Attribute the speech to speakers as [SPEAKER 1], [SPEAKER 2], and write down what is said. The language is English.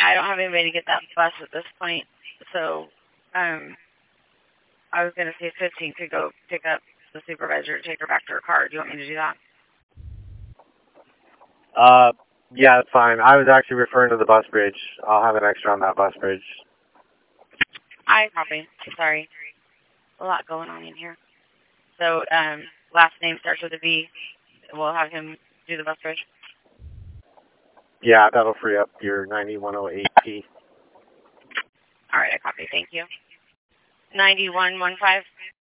[SPEAKER 1] I don't have anybody to get that bus at this point, so I was going to say 15 could go pick up the supervisor to take her back to her car. Do you want me to do that?
[SPEAKER 2] Yeah, that's fine. I was actually referring to the bus bridge. I'll have an extra on that bus bridge.
[SPEAKER 1] I copy. Sorry. A lot going on in here. So, last name starts with a V. We'll have him do the bus bridge.
[SPEAKER 2] Yeah, that'll free up your 9108P.
[SPEAKER 1] All right, I copy. Thank you. 9115.